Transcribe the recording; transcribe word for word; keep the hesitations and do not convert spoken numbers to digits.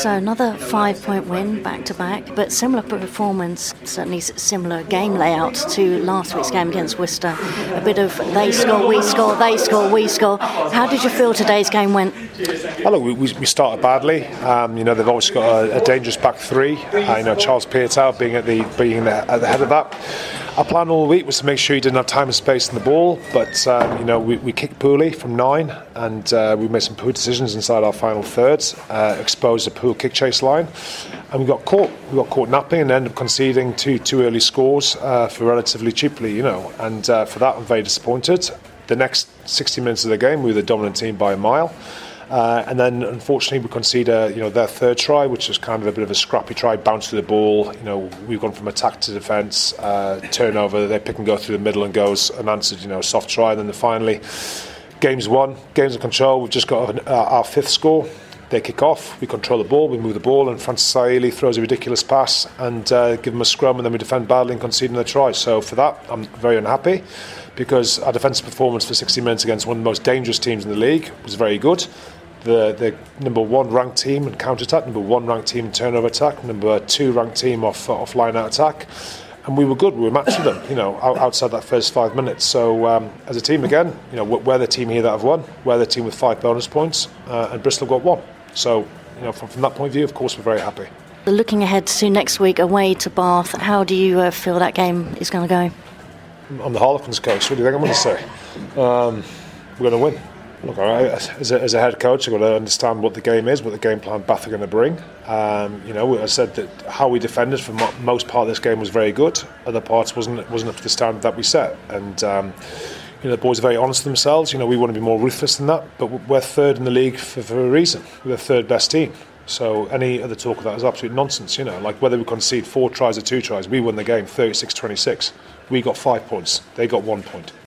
So another five-point win back-to-back, but similar performance, certainly similar game layout to last week's game against Worcester. A bit of they score, we score, they score, we score. How did you feel today's game went? Well, look, we, we started badly. Um, you know, they've always got a, a dangerous back three. Uh, you know, Charles Piatow being at the being the, at the head of that. Our plan all week was to make sure he didn't have time and space in the ball, but um, you know, we, we kicked poorly from nine, and uh, we made some poor decisions inside our final thirds, uh, exposed a poor kick chase line, and we got caught. We got caught napping and ended up conceding two two early scores uh, for relatively cheaply, you know, and uh, for that I'm very disappointed. The next sixty minutes of the game, we were the dominant team by a mile. Uh, and then, unfortunately, we concede a, you know, their third try, which was kind of a bit of a scrappy try, bounce to the ball. You know, we've gone from attack to defence, uh, turnover. They pick and go through the middle and goes unanswered. You know, soft try. And then finally, game's won, game's in control. We've just got an, uh, our fifth score. They kick off. We control the ball. We move the ball, and Francis Saeli throws a ridiculous pass and uh, give them a scrum, and then we defend badly and concede another try. So for that, I'm very unhappy, because our defensive performance for sixty minutes against one of the most dangerous teams in the league was very good. The, the number one ranked team in counter attack, number one ranked team in turnover attack, number two ranked team off off line out attack, and we were good. We were matched with them, you know, outside that first five minutes. So um, as a team again, you know, we're the team here that have won. We're the team with five bonus points, uh, and Bristol got one. So you know, from, from that point of view, of course, we're very happy. Looking ahead to next week away to Bath, how do you uh, feel that game is going to go? I'm the Harlequins coach. What do you think I'm going to say? Um, we're going to win. Look, as a, as a head coach, I've got to understand what the game is, what the game plan Bath are going to bring. Um, you know, I said that how we defended for mo- most part of this game was very good. Other parts wasn't wasn't up to the standard that we set. And um, you know, the boys are very honest with themselves. You know, we want to be more ruthless than that, but we're third in the league for, for a reason. We're the third best team. So any other talk of that is absolute nonsense. You know, like whether we concede four tries or two tries, we won the game thirty-six twenty-six. We got five points. They got one point.